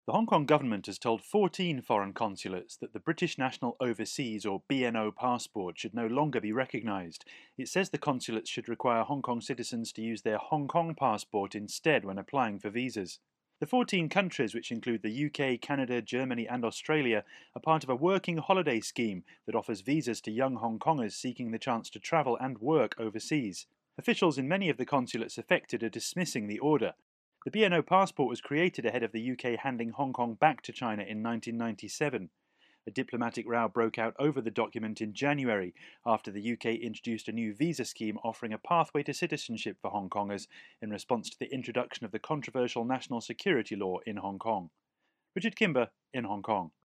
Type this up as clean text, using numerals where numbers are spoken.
The Hong Kong government has told 14 foreign consulates that the British National Overseas or BNO passport should no longer be recognised. It says the consulates should require Hong Kong citizens to use their Hong Kong passport instead when applying for visas. The 14 countries, which include the UK, Canada, Germany, and Australia, are part of a working holiday scheme that offers visas to young Hong Kongers seeking the chance to travel and work overseas. Officials in many of the consulates affected are dismissing the order. The BNO passport was created ahead of the UK handing Hong Kong back to China in 1997. A diplomatic row broke out over the document in January after the UK introduced a new visa scheme offering a pathway to citizenship for Hong Kongers in response to the introduction of the controversial national security law in Hong Kong. Richard Kimber in Hong Kong.